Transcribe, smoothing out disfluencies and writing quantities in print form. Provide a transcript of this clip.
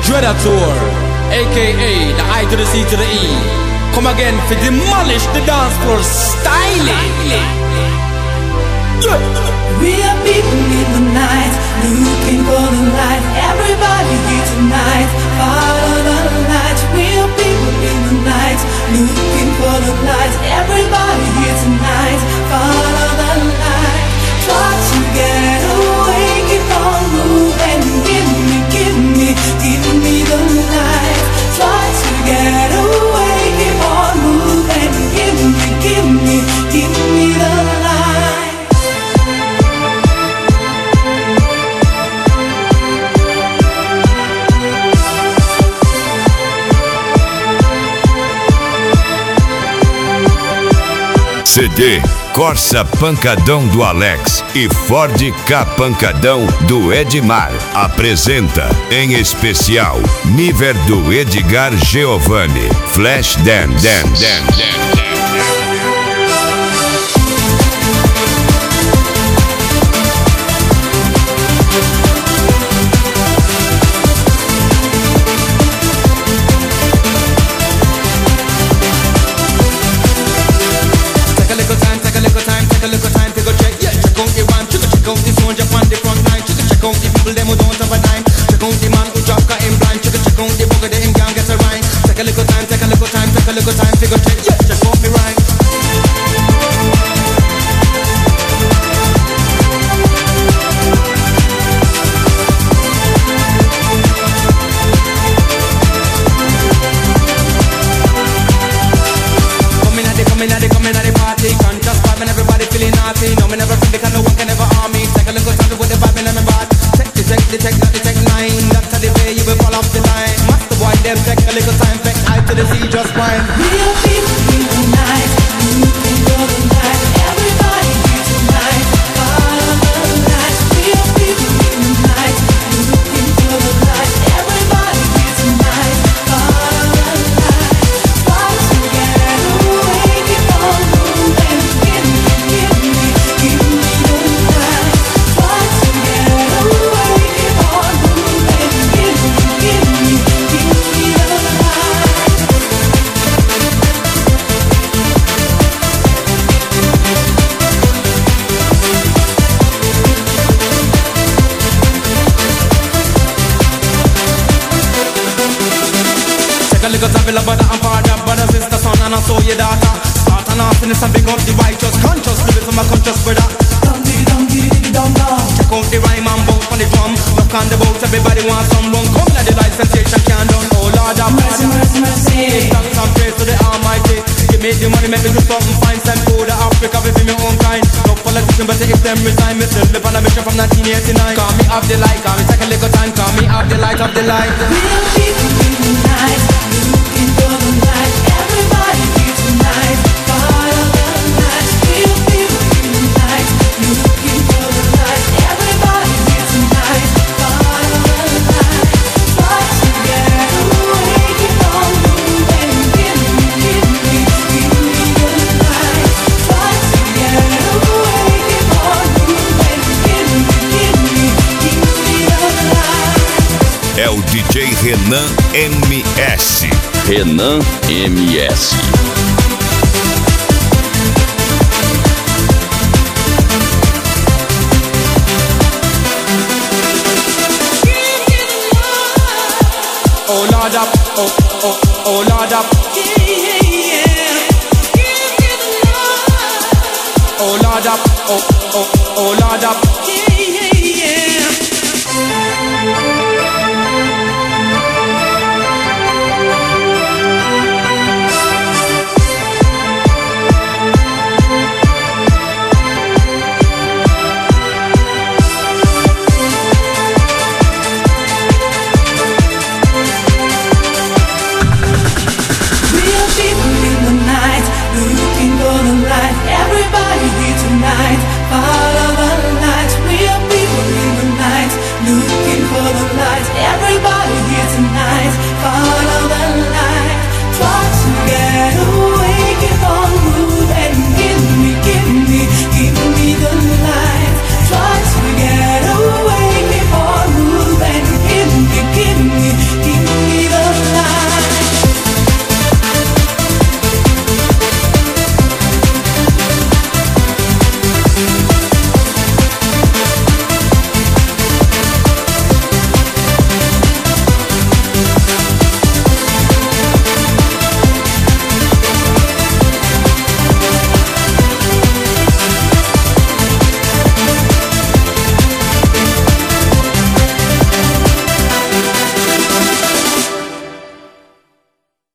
Dreadator, aka the I to the C to the E. Come again to demolish the dance floor styling. We are people in the night, looking for the light. Everybody here tonight, follow the light. We are people in the night, looking for the light. Everybody here tonight, follow the light. Try to get away, keep on moving. Give me the light. Try to get away, keep on moving. Give me the light. CD Corsa Pancadão do Alex e Ford K Pancadão do Edmar apresenta, em especial, Niver do Edgar Giovanni, Flash Dance. Check out the people them who don't have a dime. Check out the man who drop cut him blind. Check out the bugger that him can't get a rhyme. Take a little time, take a little time, take a little time. Figure check, yeah, check out me rhyme. Coming at the party, conscious vibe and everybody feeling naughty. No, me never feel because no one can ever harm me. Take a little time to put the vibe in my body. Check the tech, not the tech nine. That's how the way you will fall off the line. Master boy, them take a little time, back I to the sea, just fine. We are people in the night, looking for the light. Everybody here tonight, follow the light. We are people in the night, looking for the light. Everybody here tonight, follow the light. Try to get away, keep on moving. Give me the light. Try to get away, keep on moving. Give me the light. Take a little time, love brother and father, brother, sister, son, and also your daughter. Start and off in this and big up the righteous, conscious, living for my conscious brother. Check out the rhyme and bounce on the drum. Knock on the boat, everybody wants some rum. Come let the light sensation can done. Oh Lord have mercy. Thanks and praise to the Almighty. Give me the money, make me do something fine. Send food to Africa, we be my own kind. No politician, but if them resign, me still live on a mission from 1989. Call me off the light, call me take a little time. Call me off the light, off the light. We are people in the night, looking for the light. Everybody here tonight, follow the light. We are people in the night, looking for the light. Everybody here tonight, follow the light. Try to get away, keep on moving. Give me the light. Try to get away, keep on moving. Give me the light. É o DJ Renan MS. Renan MS. Oh Lord up, oh Lord up. Oh Lord up, oh Lord up.